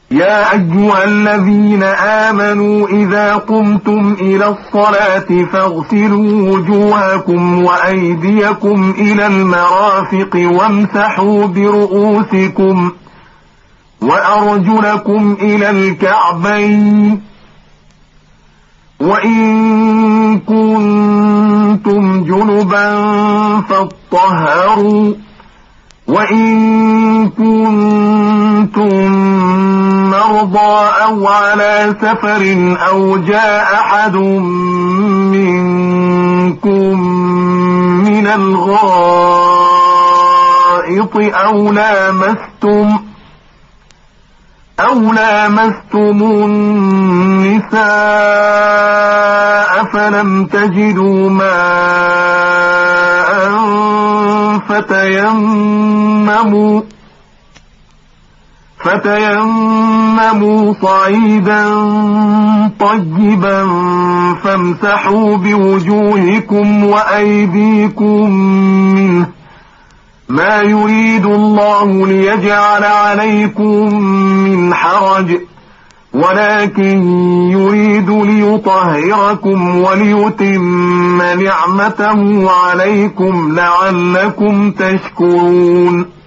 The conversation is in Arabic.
يا أيها الذين آمنوا إذا قمتم إلى الصلاة فاغسلوا وجوهكم وأيديكم إلى المرافق وامسحوا برؤوسكم وأرجلكم إلى الكعبين، وإن كنتم جنبا فاطهروا، وإن كنتم مرضى أو على سفر أو جاء أحد منكم من الغائط أو لامستم النساء فلم تجدوا ماء فتيمموا صعيدا طيبا فامسحوا بوجوهكم وأيديكم منه، ما يريد الله ليجعل عليكم من حرج، ولكن يريد ليطهركم وليتم نعمته عليكم لعلكم تشكرون.